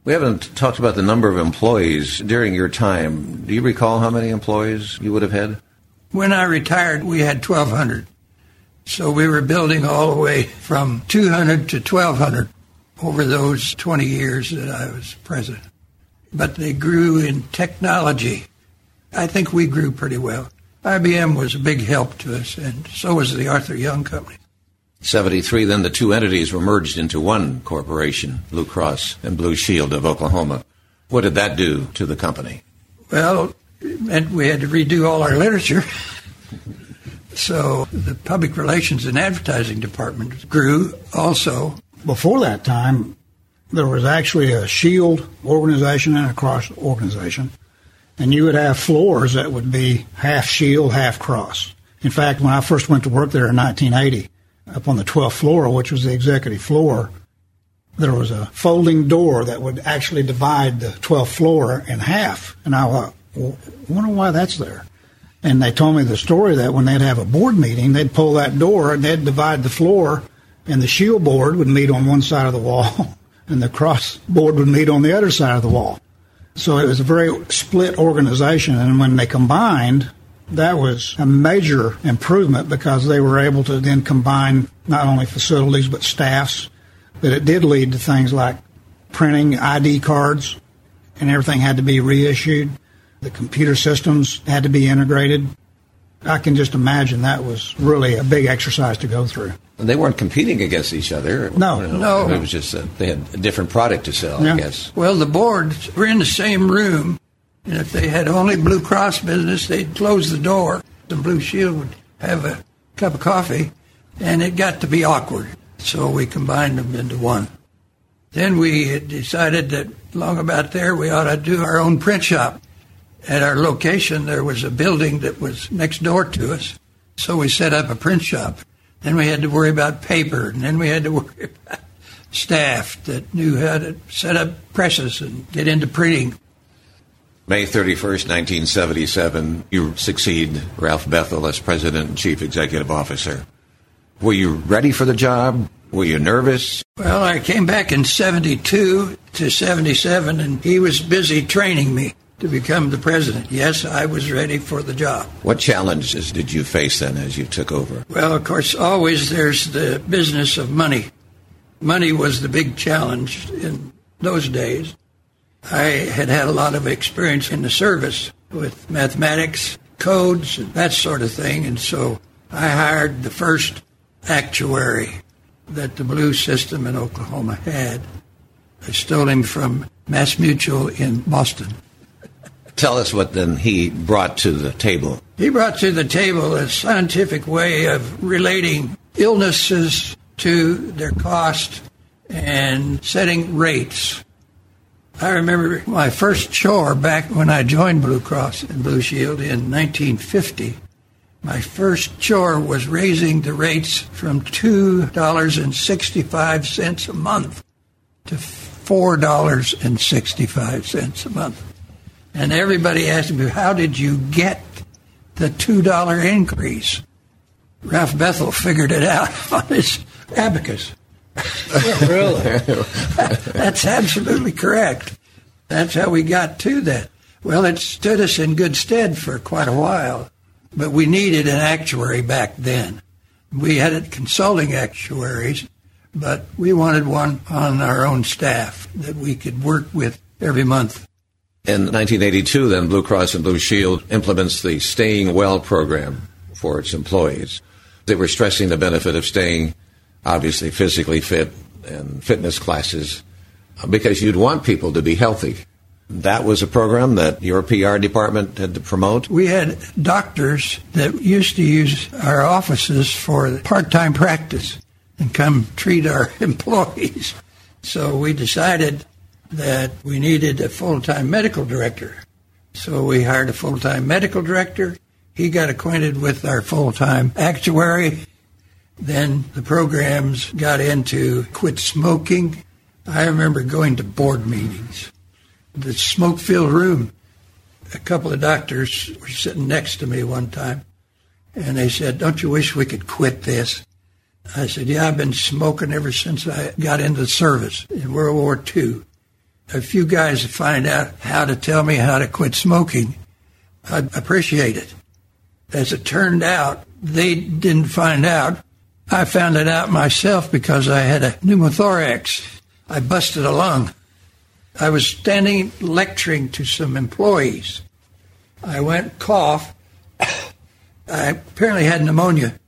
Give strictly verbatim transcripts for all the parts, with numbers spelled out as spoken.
We haven't talked about the number of employees during your time. Do you recall how many employees you would have had? When I retired, we had twelve hundred. So we were building all the way from two hundred to twelve hundred over those twenty years that I was president. But they grew in technology. I think we grew pretty well. I B M was a big help to us, and so was the Arthur Young Company. seventy-three, then the two entities were merged into one corporation, Blue Cross and Blue Shield of Oklahoma. What did that do to the company? Well, it meant we had to redo all our literature. So the public relations and advertising department grew also. Before that time, there was actually a Shield organization and a Cross organization, and you would have floors that would be half Shield, half Cross. In fact, when I first went to work there in nineteen eighty, up on the twelfth floor, which was the executive floor, there was a folding door that would actually divide the twelfth floor in half. And I thought, well, I wonder why that's there. And they told me the story that when they'd have a board meeting, they'd pull that door and they'd divide the floor, and the Shield board would meet on one side of the wall, and the Cross board would meet on the other side of the wall. So it was a very split organization, and when they combined, that was a major improvement because they were able to then combine not only facilities but staffs. But it did lead to things like printing I D cards, and everything had to be reissued. The computer systems had to be integrated. I can just imagine that was really a big exercise to go through. And they weren't competing against each other. No. You know, No. It was just that they had a different product to sell, Yeah. I guess. Well, the boards were in the same room, and if they had only Blue Cross business, they'd close the door. The Blue Shield would have a cup of coffee, and it got to be awkward. So we combined them into one. Then we had decided that long about there, we ought to do our own print shop. At our location, there was a building that was next door to us, so we set up a print shop. Then we had to worry about paper, and then we had to worry about staff that knew how to set up presses and get into printing. May thirty-first, nineteen seventy-seven, you succeed Ralph Bethel as President and Chief Executive Officer. Were you ready for the job? Were you nervous? Well, I came back in seventy-two to seventy-seven, and he was busy training me to become the president. Yes, I was ready for the job. What challenges did you face then as you took over? Well, of course, always there's the business of money. Money was the big challenge in those days. I had had a lot of experience in the service with mathematics, codes, and that sort of thing, and so I hired the first actuary that the Blue system in Oklahoma had. I stole him from Mass Mutual in Boston. Tell us what then he brought to the table. He brought to the table a scientific way of relating illnesses to their cost and setting rates. I remember my first chore back when I joined Blue Cross and Blue Shield in nineteen fifty. My first chore was raising the rates from two dollars and sixty-five cents a month to four dollars and sixty-five cents a month. And everybody asked me, how did you get the two dollar increase? Ralph Bethel figured it out on his abacus. Really? That's absolutely correct. That's how we got to that. Well, it stood us in good stead for quite a while, but we needed an actuary back then. We had consulting actuaries, but we wanted one on our own staff that we could work with every month. In nineteen eighty-two, then, Blue Cross and Blue Shield implements the Staying Well program for its employees. They were stressing the benefit of staying, obviously, physically fit and fitness classes because you'd want people to be healthy. That was a program that your P R department had to promote? We had doctors that used to use our offices for part-time practice and come treat our employees. So we decided that we needed a full-time medical director. So we hired a full-time medical director. He got acquainted with our full-time actuary. Then the programs got into quit smoking. I remember going to board meetings. The smoke-filled room. A couple of doctors were sitting next to me one time, and they said, "Don't you wish we could quit this?" I said, "Yeah, I've been smoking ever since I got into the service in World War Two." a few guys find out how to tell me how to quit smoking, I'd appreciate it. As it turned out, they didn't find out. I found it out myself because I had a pneumothorax. I busted a lung. I was standing lecturing to some employees. I went cough. I apparently had pneumonia,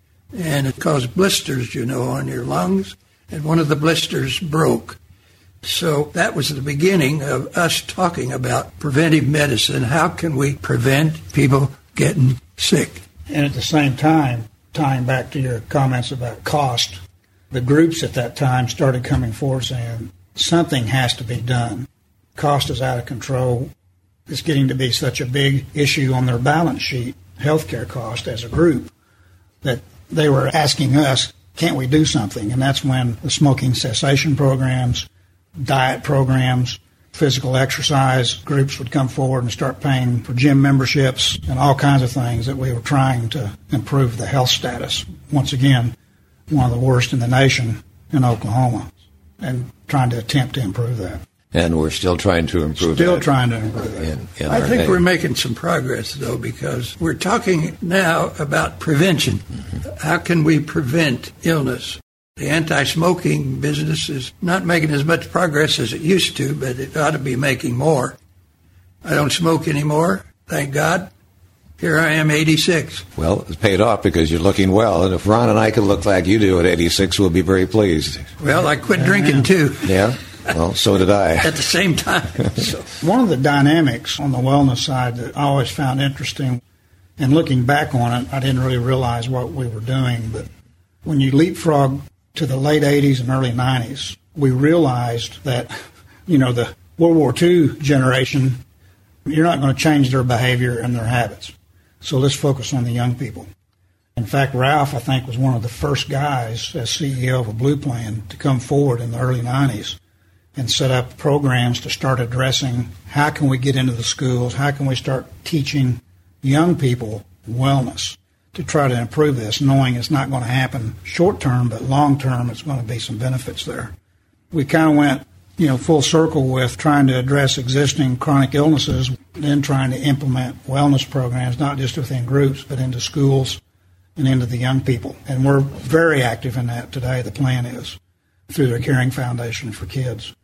and it caused blisters, you know, on your lungs, and one of the blisters broke. So that was the beginning of us talking about preventive medicine. How can we prevent people getting sick? And at the same time, tying back to your comments about cost, the groups at that time started coming forward saying something has to be done. Cost is out of control. It's getting to be such a big issue on their balance sheet, healthcare cost as a group, that they were asking us, can't we do something? And that's when the smoking cessation programs, diet programs, physical exercise groups would come forward and start paying for gym memberships and all kinds of things that we were trying to improve the health status. Once again, one of the worst in the nation in Oklahoma, and trying to attempt to improve that. And we're still trying to improve Still that. trying to improve that. In, in I think day. we're making some progress, though, because we're talking now about prevention. Mm-hmm. How can we prevent illness? The anti-smoking business is not making as much progress as it used to, but it ought to be making more. I don't smoke anymore, thank God. Here I am, eighty-six. Well, it's paid off because you're looking well, and if Ron and I can look like you do at eighty-six, we'll be very pleased. Well, I quit drinking, too. Yeah? Well, so did I. At the same time. So. One of the dynamics on the wellness side that I always found interesting, and looking back on it, I didn't really realize what we were doing, but when you leapfrog to the late eighties and early nineties, we realized that, you know, the World War Two generation, you're not going to change their behavior and their habits. So let's focus on the young people. In fact, Ralph, I think, was one of the first guys as C E O of a Blue Plan to come forward in the early nineties and set up programs to start addressing how can we get into the schools, how can we start teaching young people wellness to try to improve this, knowing it's not going to happen short term, but long term it's going to be some benefits there. We kind of went, you know, full circle with trying to address existing chronic illnesses, then trying to implement wellness programs, not just within groups, but into schools and into the young people. And we're very active in that today, the plan is, through the Caring Foundation for Kids.